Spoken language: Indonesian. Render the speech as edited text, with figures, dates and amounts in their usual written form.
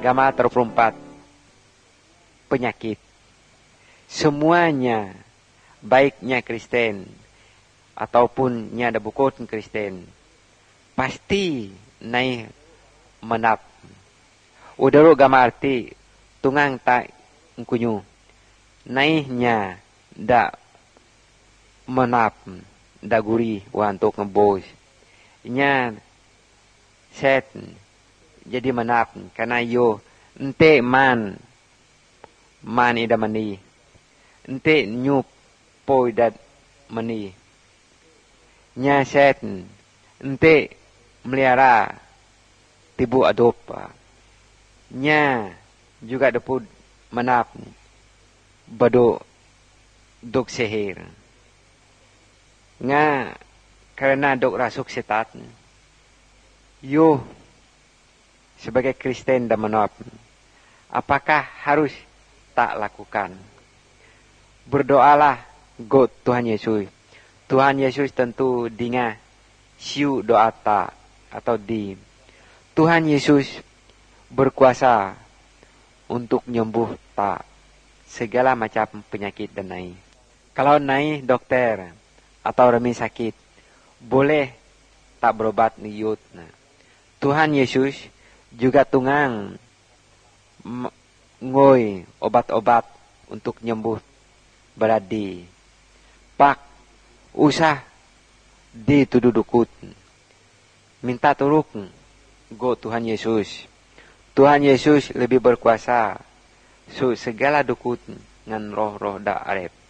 Gama 34. Penyakit. Semuanya, baiknya Kristen ataupun nyada bukot Kristen, pasti naik menap. Udaro gama arti tungang tak kunyu. Naiknya da menap, da guri untuk ngebos. Nya set jadi menap karena yo ente man ida mani. Ente nyup poi dat mani. Nya set ente melihara tibu adop. Nya juga dapur menap bado dok sehir. Nga karena dok rasuk setat. Yo sebagai Kristen dan menap, apakah harus tak lakukan? Berdoalah God Tuhan Yesus. Tuhan Yesus tentu dinga siu doa tak atau di. Tuhan Yesus berkuasa untuk nyembuh tak segala macam penyakit dan naik. Kalau naik dokter atau remi sakit, boleh tak berobat niut. Nah, Tuhan Yesus juga tungang ngoi obat-obat untuk nyembuh beradi. Pak usah ditududukut. Minta turuk go Tuhan Yesus. Tuhan Yesus lebih berkuasa. So segala dukut ngan roh-roh da arep.